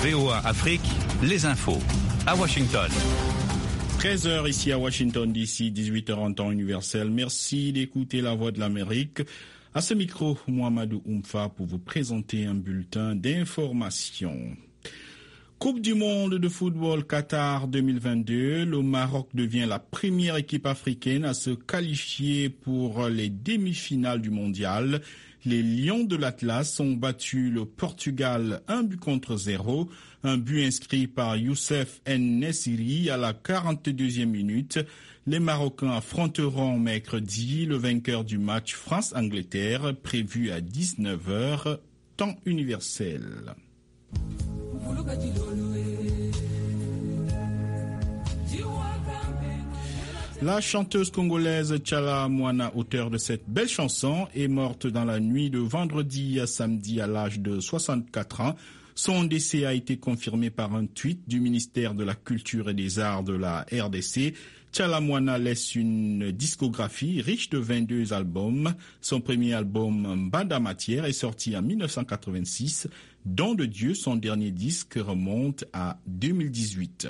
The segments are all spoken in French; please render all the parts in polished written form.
VOA Afrique, les infos. À Washington. 13h ici à Washington DC, 18h en temps universel. Merci d'écouter la voix de l'Amérique. À ce micro, Mohamedou Oumfa pour vous présenter un bulletin d'information. Coupe du monde de football Qatar 2022, le Maroc devient la première équipe africaine à se qualifier pour les demi-finales du mondial. Les Lions de l'Atlas ont battu le Portugal 1-0, un but inscrit par Youssef En-Nesyri à la 42e minute. Les Marocains affronteront mercredi le vainqueur du match France-Angleterre prévu à 19h, temps universel. La chanteuse congolaise Tchala Moana, auteure de cette belle chanson, est morte dans la nuit de vendredi à samedi à l'âge de 64 ans. Son décès a été confirmé par un tweet du ministère de la Culture et des Arts de la RDC. Tchala Moana laisse une discographie riche de 22 albums. Son premier album, Mbanda Matière, est sorti en 1986. Don de Dieu, son dernier disque, remonte à 2018.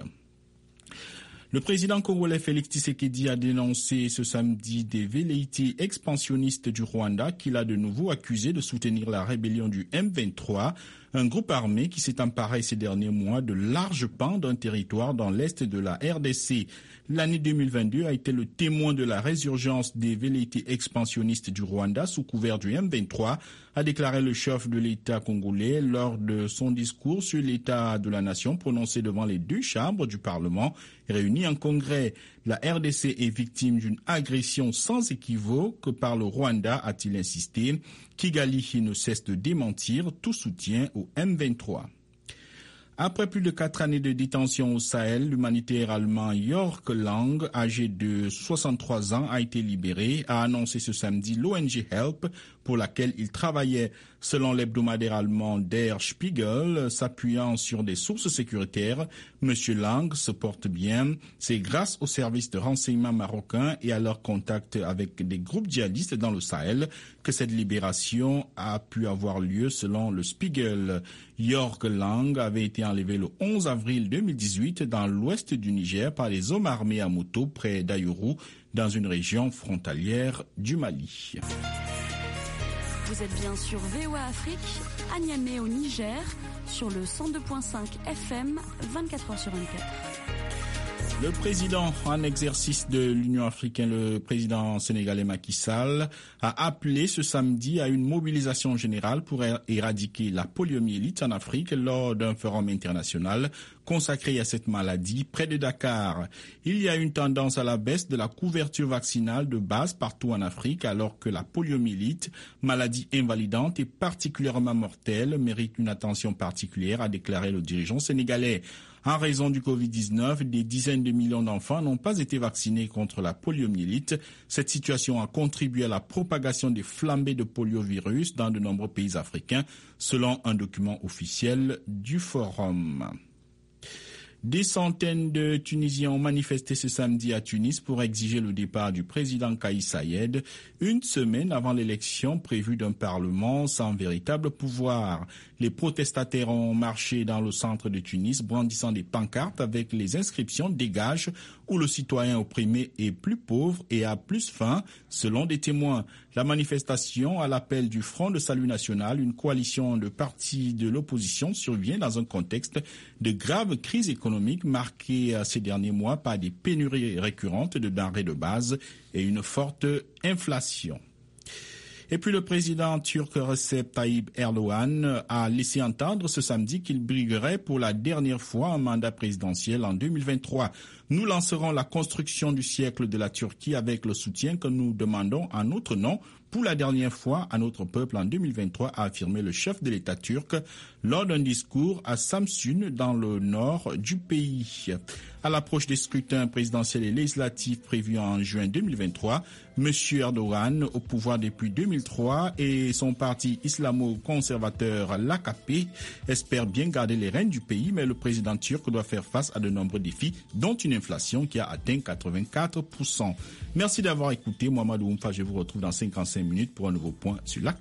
Le président congolais Félix Tshisekedi a dénoncé ce samedi des velléités expansionnistes du Rwanda qu'il a de nouveau accusé de soutenir la rébellion du M23, un groupe armé qui s'est emparé ces derniers mois de larges pans d'un territoire dans l'est de la RDC. L'année 2022 a été le témoin de la résurgence des velléités expansionnistes du Rwanda sous couvert du M23, a déclaré le chef de l'État congolais lors de son discours sur l'état de la nation prononcé devant les deux chambres du Parlement réunies en congrès. La RDC est victime d'une agression sans équivoque par le Rwanda, a-t-il insisté. Kigali ne cesse de démentir tout soutien au M23. Après plus de 4 années de détention au Sahel, l'humanitaire allemand Jörg Lang, âgé de 63 ans, a été libéré, a annoncé ce samedi l'ONG Help, pour laquelle il travaillait. Selon l'hebdomadaire allemand Der Spiegel, s'appuyant sur des sources sécuritaires, M. Lang se porte bien. C'est grâce aux services de renseignement marocains et à leur contact avec des groupes djihadistes dans le Sahel que cette libération a pu avoir lieu, selon le Spiegel. Jörg Lang avait été enlevé le 11 avril 2018 dans l'ouest du Niger par des hommes armés à moto près d'Ayourou, dans une région frontalière du Mali. Vous êtes bien sur VOA Afrique, à Niamey au Niger, sur le 102.5 FM, 24h sur 24. Le président en exercice de l'Union africaine, le président sénégalais Macky Sall, a appelé ce samedi à une mobilisation générale pour éradiquer la poliomyélite en Afrique lors d'un forum international consacré à cette maladie près de Dakar. Il y a une tendance à la baisse de la couverture vaccinale de base partout en Afrique, alors que la poliomyélite, maladie invalidante et particulièrement mortelle, mérite une attention particulière, a déclaré le dirigeant sénégalais. En raison du Covid-19, des dizaines de millions d'enfants n'ont pas été vaccinés contre la poliomyélite. Cette situation a contribué à la propagation des flambées de poliovirus dans de nombreux pays africains, selon un document officiel du forum. Des centaines de Tunisiens ont manifesté ce samedi à Tunis pour exiger le départ du président Kais Saied, une semaine avant l'élection prévue d'un parlement sans véritable pouvoir. Les protestataires ont marché dans le centre de Tunis, brandissant des pancartes avec les inscriptions « Dégage » où le citoyen opprimé est plus pauvre et a plus faim, selon des témoins. La manifestation à l'appel du Front de Salut National, une coalition de partis de l'opposition, survient dans un contexte de grave crise économique marquée ces derniers mois par des pénuries récurrentes de denrées de base et une forte inflation. Et puis le président turc Recep Tayyip Erdogan a laissé entendre ce samedi qu'il briguerait pour la dernière fois un mandat présidentiel en 2023. Nous lancerons la construction du siècle de la Turquie avec le soutien que nous demandons en notre nom pour la dernière fois à notre peuple en 2023, a affirmé le chef de l'État turc lors d'un discours à Samsun dans le nord du pays. À l'approche des scrutins présidentiels et législatifs prévus en juin 2023, M. Erdogan, au pouvoir depuis 2003, et son parti islamo-conservateur l'AKP espèrent bien garder les rênes du pays, mais le président turc doit faire face à de nombreux défis, dont une inflation qui a atteint 84%. Merci d'avoir écouté. Mohamedou Oumfa, je vous retrouve dans 55 minutes pour un nouveau point sur l'actualité.